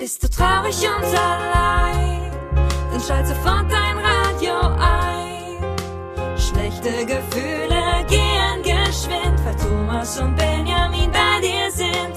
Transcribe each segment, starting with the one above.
Bist du traurig und allein, dann schalt sofort dein Radio ein. Schlechte Gefühle gehen geschwind, weil Thomas und Benjamin bei dir sind.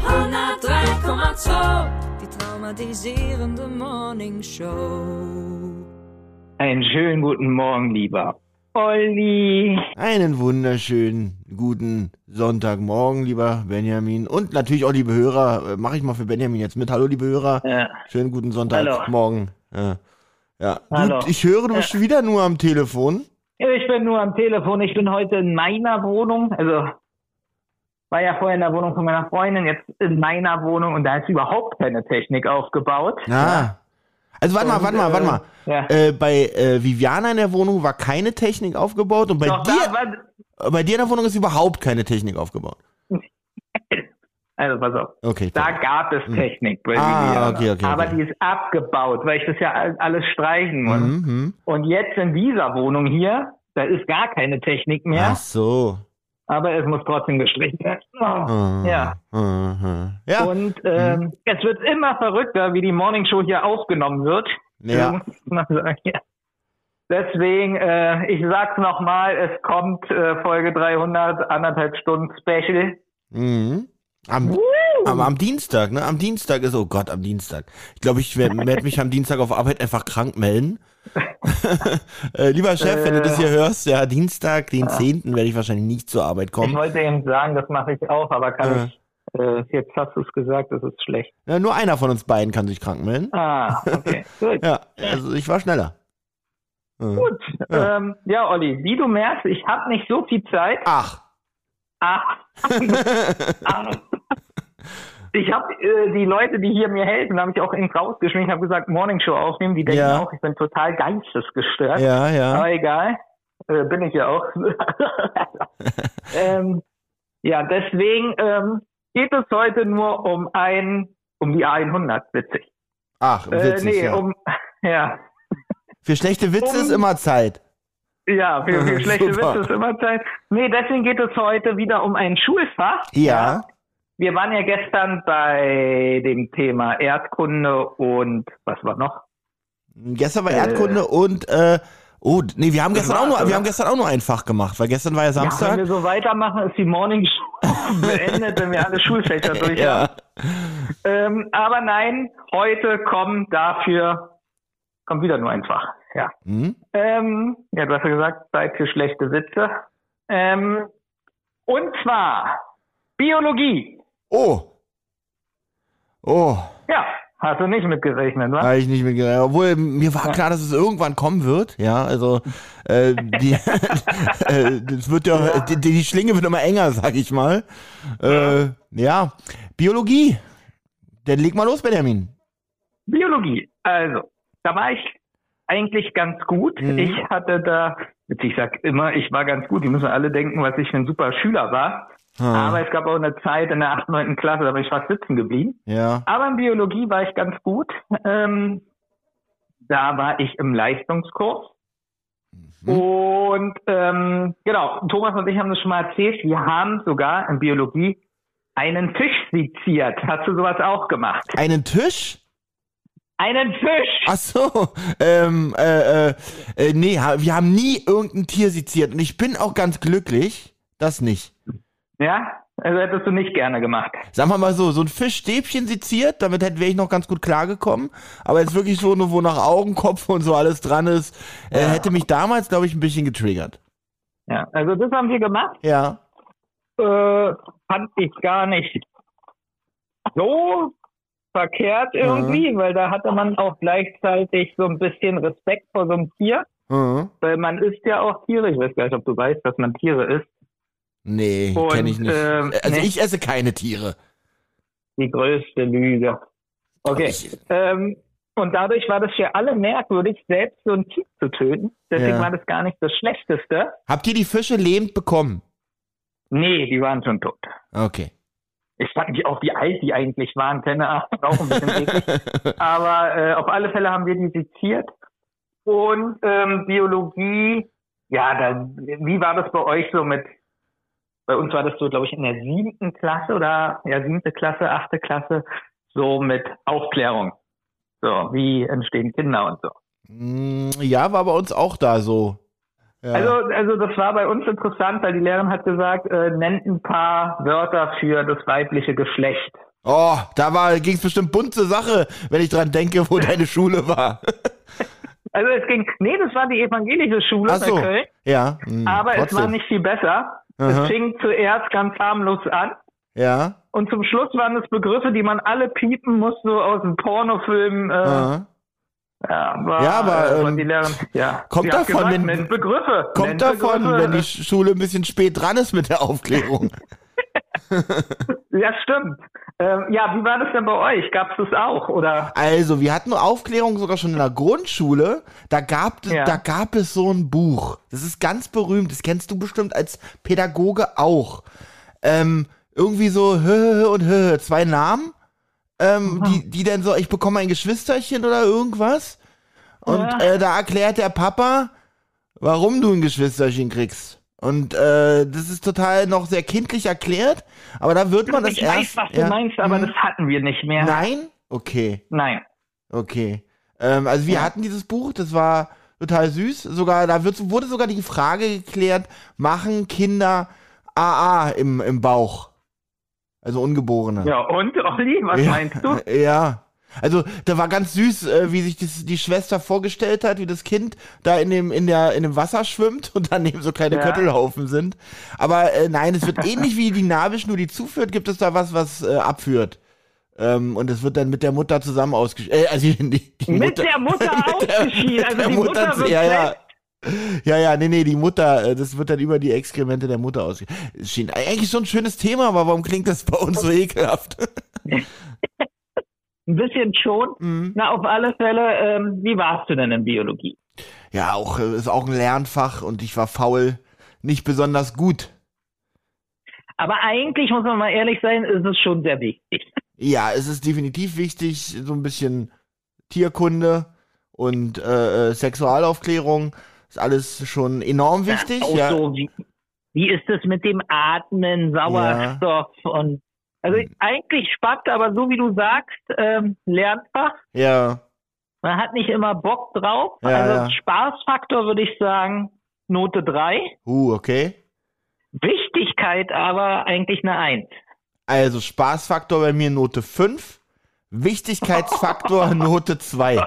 103,2, die traumatisierende Morningshow. Einen schönen guten Morgen, lieber Olli. Einen wunderschönen guten Sonntagmorgen, lieber Benjamin. Und natürlich auch, liebe Hörer, mache ich mal für Benjamin jetzt mit. Hallo, liebe Hörer. Ja. Schönen guten Sonntagmorgen. Ja. Hallo. Ich höre, du bist wieder nur am Telefon. Ja, ich bin nur am Telefon. Ich bin heute in meiner Wohnung. Also, war ja vorher in der Wohnung von meiner Freundin, jetzt in meiner Wohnung. Und da ist überhaupt keine Technik aufgebaut. Ja. Also warte mal. Ja. Bei Viviana in der Wohnung war keine Technik aufgebaut und bei Doch, dir in der Wohnung ist überhaupt keine Technik aufgebaut. Also pass auf, Okay. da gab es Technik bei Viviana, okay. aber die ist abgebaut, weil ich das ja alles streichen muss. Mhm. Und jetzt in dieser Wohnung hier, da ist gar keine Technik mehr, Ach so. aber es muss trotzdem gestrichen werden. Ja. Ja. Und es wird immer verrückter, wie die Morningshow hier aufgenommen wird. Ja. Muss ich mal sagen, ja. Deswegen, ich sag's nochmal, es kommt Folge 300, 1,5 Stunden Special. Mhm. Am Dienstag, ne? Am Dienstag ist, oh Gott, am Dienstag. Ich glaube, ich werde mich am Dienstag auf Arbeit einfach krank melden. Lieber Chef, wenn du das hier hörst, ja, Dienstag, den 10. werde ich wahrscheinlich nicht zur Arbeit kommen. Ich wollte eben sagen, das mache ich auch, aber kann ich, jetzt hast du es gesagt, das ist schlecht. Ja, nur einer von uns beiden kann sich krank melden. Okay, gut. Ja, also ich war schneller. Gut, ja, Olli, wie du merkst, ich habe nicht so viel Zeit. Ach. Ich habe die Leute, die hier mir helfen, habe ich auch eben rausgeschmissen. Ich habe gesagt, Morningshow aufnehmen. Die denken auch, ich bin total geistesgestört. Ja. Aber egal, bin ich ja auch. Ja, deswegen geht es heute nur um die A100, witzig. Ach, witzig, ja. Für schlechte Witze ist immer Zeit. Ja, für schlechte Witze ist immer Zeit. Nee, deswegen geht es heute wieder um ein Schulfach. Ja. Wir waren ja gestern bei dem Thema Erdkunde und was war noch? Gestern war Erdkunde und wir haben gestern auch nur ein Fach gemacht, weil gestern war ja Samstag. Ja, wenn wir so weitermachen, ist die Morningshow beendet, wenn wir alle Schulfächer durch haben. Aber nein, heute kommt wieder nur ein Fach. Ja. Ja, du hast ja gesagt, Zeit für schlechte Witze. Und zwar Biologie. Oh. Ja, hast du nicht mitgerechnet, was? Habe ich nicht mitgerechnet. Obwohl, mir war klar, dass es irgendwann kommen wird. Ja, also das wird ja, die Schlinge wird immer enger, sag ich mal. Ja, Biologie. Dann leg mal los, Benjamin. Biologie. Also, da war ich eigentlich ganz gut. Ich hatte ich sag immer, ich war ganz gut. Die müssen alle denken, was ich für ein super Schüler war. Aber es gab auch eine Zeit in der 8., 9. Klasse, da bin ich fast sitzen geblieben. Ja. Aber in Biologie war ich ganz gut. Da war ich im Leistungskurs. Und genau, Thomas und ich haben das schon mal erzählt. Wir haben sogar in Biologie einen Tisch seziert. Hast du sowas auch gemacht? Einen Tisch? Einen Fisch! Ach so, nee, wir haben nie irgendein Tier seziert und ich bin auch ganz glücklich, das nicht. Ja, also hättest du nicht gerne gemacht. Sagen wir mal so ein Fischstäbchen seziert, damit wäre ich noch ganz gut klargekommen, aber jetzt wirklich so, nur wo nach Augen, Kopf und so alles dran ist, hätte mich damals, glaube ich, ein bisschen getriggert. Ja, also das haben wir gemacht. Ja. Fand ich gar nicht so verkehrt irgendwie, weil da hatte man auch gleichzeitig so ein bisschen Respekt vor so einem Tier, weil man isst ja auch Tiere. Ich weiß gar nicht, ob du weißt, dass man Tiere isst. Nee, kenne ich nicht. Also ich esse keine Tiere. Die größte Lüge. Okay. Und dadurch war das für alle merkwürdig, selbst so ein Tier zu töten. Deswegen war das gar nicht das Schlechteste. Habt ihr die Fische lebend bekommen? Nee, die waren schon tot. Okay. Ich fand nicht auch, wie alt die eigentlich waren, keine Ahnung, auch ein bisschen eklig. Aber auf alle Fälle haben wir die seziert. Und Biologie, ja, wie war das bei euch so mit Bei uns war das so, glaube ich, in der 7. Klasse oder 7. Klasse, 8. Klasse, so mit Aufklärung. So, wie entstehen Kinder und so. Ja, war bei uns auch da so. Ja. Also das war bei uns interessant, weil die Lehrerin hat gesagt, nennt ein paar Wörter für das weibliche Geschlecht. Oh, da ging es bestimmt bunt zur Sache, wenn ich dran denke, wo deine Schule war. Also das war die evangelische Schule Ach so. bei Köln. Ja. Aber trotzdem. es war nicht viel besser. Es fing zuerst ganz harmlos an. Ja. Und zum Schluss waren es Begriffe, die man alle piepen muss, so aus dem Pornofilm. Aber die Lernen, kommt davon, wenn die Schule ein bisschen spät dran ist mit der Aufklärung. Ja, stimmt. Wie war das denn bei euch? Gab es das auch, oder? Also, wir hatten Aufklärung sogar schon in der Grundschule. Da gab es so ein Buch. Das ist ganz berühmt. Das kennst du bestimmt als Pädagoge auch. Irgendwie so und 2 Namen. Die dann so, ich bekomme ein Geschwisterchen oder irgendwas. Und da erklärt der Papa, warum du ein Geschwisterchen kriegst. Und das ist total noch sehr kindlich erklärt, aber da wird man das erst... Ich weiß, was du meinst, aber das hatten wir nicht mehr. Nein? Okay. Nein. Okay. Also wir hatten dieses Buch, das war total süß. Sogar, wurde sogar die Frage geklärt, machen Kinder AA im Bauch? Also Ungeborene. Ja, und Olli, was meinst du? Ja. Also, da war ganz süß, wie sich die Schwester vorgestellt hat, wie das Kind da in dem Wasser schwimmt und daneben so kleine Köttelhaufen sind. Aber nein, es wird ähnlich wie die Nabelschnur, die zuführt, gibt es da was abführt. Und es wird dann mit der Mutter zusammen ausgeschieden. Mit der Mutter ausgeschieden. Also die Mutter wird die Mutter, das wird dann über die Exkremente der Mutter ausgeschieden. Eigentlich schon ein schönes Thema, aber warum klingt das bei uns so ekelhaft? Ein bisschen schon. Na, auf alle Fälle, wie warst du denn in Biologie? Ja, ist auch ein Lernfach und ich war faul, nicht besonders gut. Aber eigentlich, muss man mal ehrlich sein, ist es schon sehr wichtig. Ja, es ist definitiv wichtig, so ein bisschen Tierkunde und Sexualaufklärung ist alles schon enorm wichtig. So, wie ist es mit dem Atmen, Sauerstoff und also eigentlich spannend, aber so wie du sagst, Lernfach. Ja. Man hat nicht immer Bock drauf. Spaßfaktor würde ich sagen, Note 3. Okay. Wichtigkeit aber eigentlich eine 1. Also Spaßfaktor bei mir Note 5. Wichtigkeitsfaktor Note 2.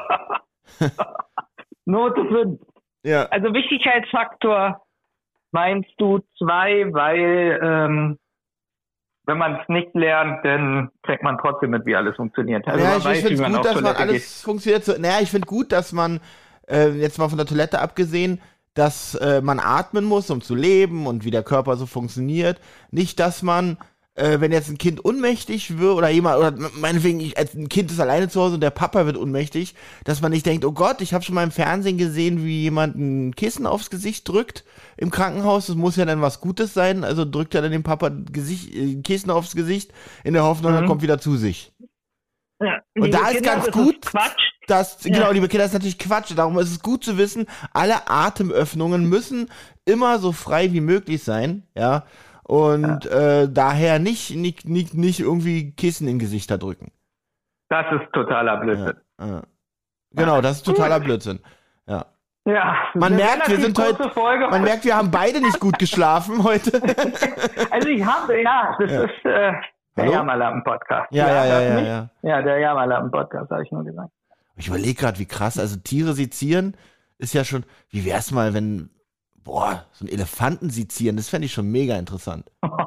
Note 5. Ja. Also Wichtigkeitsfaktor meinst du 2, weil wenn man es nicht lernt, dann kriegt man trotzdem mit, wie alles funktioniert. Also ich finde es gut, dass man alles funktioniert. Ich finde gut, dass man, jetzt mal von der Toilette abgesehen, dass man atmen muss, um zu leben und wie der Körper so funktioniert. Nicht, dass man, wenn jetzt ein Kind ohnmächtig wird oder meinetwegen, ein Kind ist alleine zu Hause und der Papa wird ohnmächtig, dass man nicht denkt, oh Gott, ich habe schon mal im Fernsehen gesehen, wie jemand ein Kissen aufs Gesicht drückt im Krankenhaus. Das muss ja dann was Gutes sein. Also drückt er dann dem Papa ein Kissen aufs Gesicht in der Hoffnung, er kommt wieder zu sich. Ja, und da ist ganz gut, genau, liebe Kinder, das ist natürlich Quatsch. Darum ist es gut zu wissen, alle Atemöffnungen müssen immer so frei wie möglich sein, ja. Und daher nicht irgendwie Kissen in Gesichter drücken. Das ist totaler Blödsinn. Genau, das ist totaler Blödsinn. Ja. Ja, man merkt, wir haben beide nicht gut geschlafen heute. Also ich habe, das ist der Jammerlappen-Podcast. Ja, der Jammerlappen-Podcast, habe ich nur gesagt. Ich überlege gerade, wie krass, also Tiere sezieren ist ja schon, wie wär's mal, wenn, so ein Elefanten sezieren, das fände ich schon mega interessant.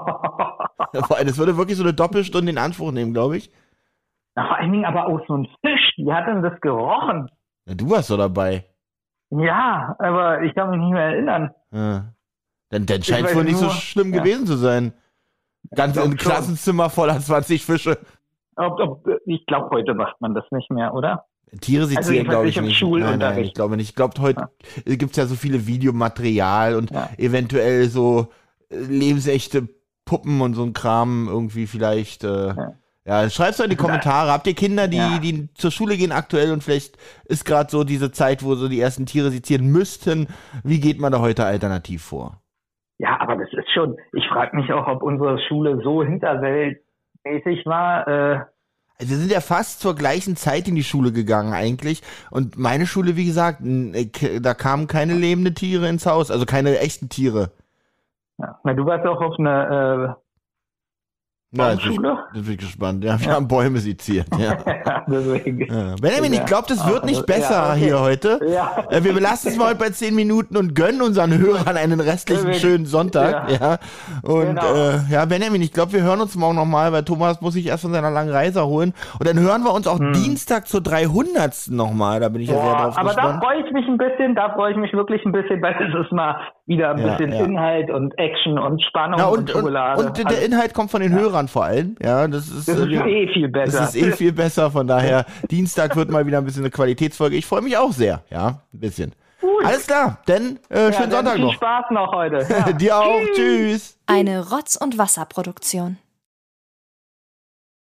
Vor allem, das würde wirklich so eine Doppelstunde in Anspruch nehmen, glaube ich. Na, vor allen Dingen aber auch so ein Fisch, wie hat denn das gerochen? Ja, du warst doch dabei. Ja, aber ich kann mich nicht mehr erinnern. Ja. Dann scheint es wohl nicht so schlimm gewesen zu sein. Ganz im Klassenzimmer voller 20 Fische. Ich glaube, heute macht man das nicht mehr, oder? Tiere sezieren, glaube ich nicht. Nein, ich glaube nicht. Ich glaube, heute gibt es ja so viele Videomaterial und eventuell so lebensechte Puppen und so ein Kram irgendwie vielleicht. Schreibt's doch in die Kommentare. Habt ihr Kinder, die zur Schule gehen aktuell und vielleicht ist gerade so diese Zeit, wo so die ersten Tiere sezieren müssten. Wie geht man da heute alternativ vor? Ja, aber das ist schon, ich frage mich auch, ob unsere Schule so hinterweltmäßig war. Also wir sind ja fast zur gleichen Zeit in die Schule gegangen eigentlich. Und meine Schule, wie gesagt, da kamen keine lebenden Tiere ins Haus, also keine echten Tiere. Ja. Na, du warst auch auf eine Baumschule? Das bin ich gespannt. Ja, wir haben Bäume seziert. Ja. Deswegen. Ja. Benjamin, ich glaube, das wird nicht besser hier heute. Ja. Wir belassen es mal heute bei 10 Minuten und gönnen unseren Hörern einen restlichen schönen Sonntag. Ja. Und Genau. Benjamin, ich glaube, wir hören uns morgen nochmal, weil Thomas muss sich erst von seiner langen Reise erholen. Und dann hören wir uns auch Dienstag zur 300. nochmal. Da bin ich ja sehr drauf aber gespannt. Da freue ich mich wirklich ein bisschen, weil es ist mal wieder ein bisschen Inhalt und Action und Spannung und Schokolade. Und der Inhalt kommt von den Hörern vor allem. Ja, das ist viel besser. Das ist viel besser, von daher, Dienstag wird mal wieder ein bisschen eine Qualitätsfolge. Ich freue mich auch sehr, ja, ein bisschen. Gut. Alles klar, dann schönen Sonntag noch. Viel Spaß noch heute. Ja. Dir auch, tschüss. Eine Rotz- und Wasserproduktion.